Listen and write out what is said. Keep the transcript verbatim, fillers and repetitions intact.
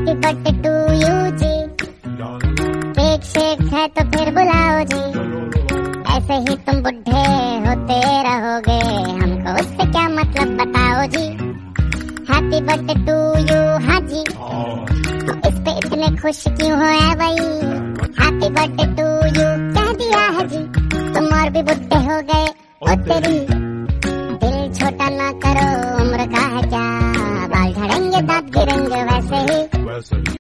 Happy birthday to you जी, cake शेक है तो फिर बुलाओ जी, ऐसे ही तुम बुढ़े होते रहोगे, हमको उससे क्या मतलब बताओ जी। हैप्पी बर्थडे टू यू, हाँ जी, तो इस पे इतने खुश क्यों हो है भाई, हैप्पी बर्थडे टू यू कह दिया है जी, तुम और भी बुढ़े हो गए ओ तेरी, दिल छोटा ना करो, उम्र का है क्या, बाल झड़ेंगे दांत गिरेंगे वैसे ही।